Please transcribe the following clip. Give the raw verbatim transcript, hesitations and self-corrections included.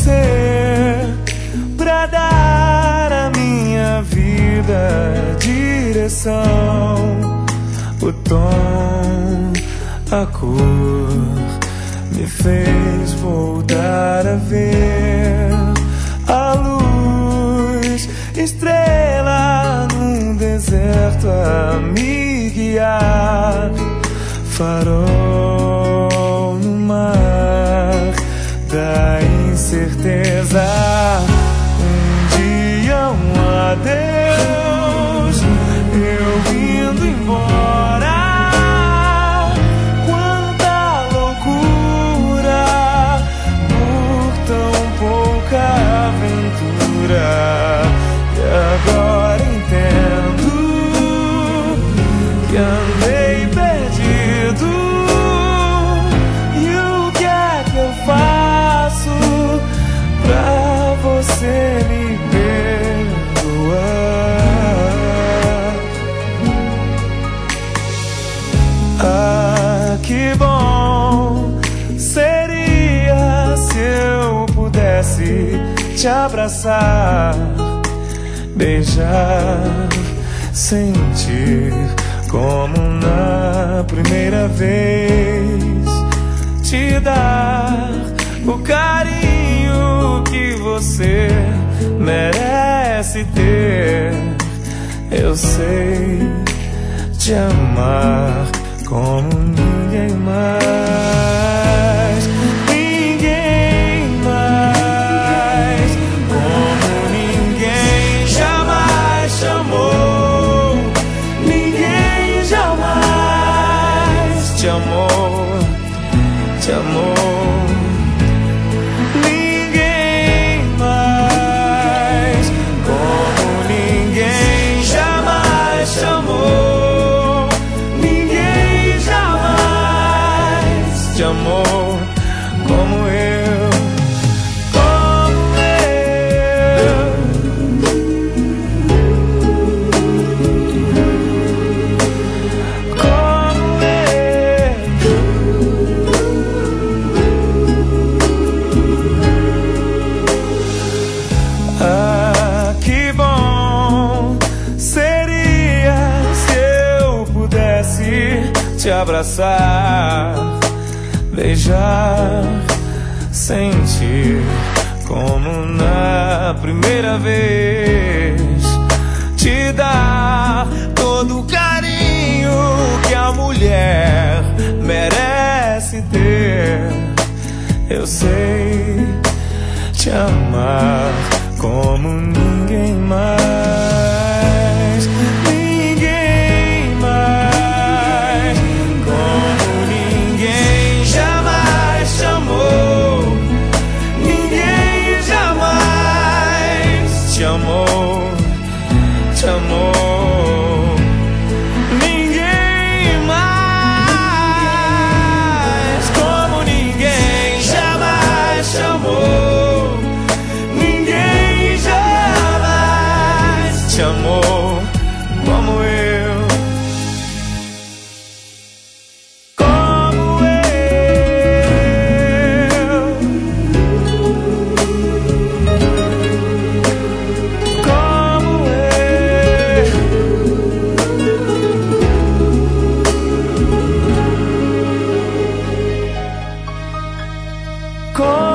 você pra dar à minha vida direção. O tom, a cor me fez voltar a ver a luz, estrela num deserto a me guiar, farol no mar da incerteza. Um dia um adeus, eu indo embora. Quanta loucura por tão pouca aventura. E agora entendo que andei perdido. E o que é que eu faço pra você me perdoar? Ah, que bom seria se eu pudesse te abraçar, beijar, sentir como na primeira vez, te dar o carinho que você merece ter. Eu sei te amar como ninguém mais, ninguém mais, como ninguém jamais chamou, ninguém jamais te amou, te amou. Ninguém mais, como ninguém jamais chamou, ninguém jamais te amou como eu, como eu. Como eu. Ah, que bom seria se eu pudesse te abraçar, beijar, sentir como na primeira vez, te dar todo o carinho que a mulher merece ter. Eu sei te amar como ninguém mais, ninguém mais, como ninguém jamais chamou, ninguém jamais te amou, te amou. Ninguém mais, como ninguém jamais chamou, ninguém jamais te amou como eu, como eu, como eu, como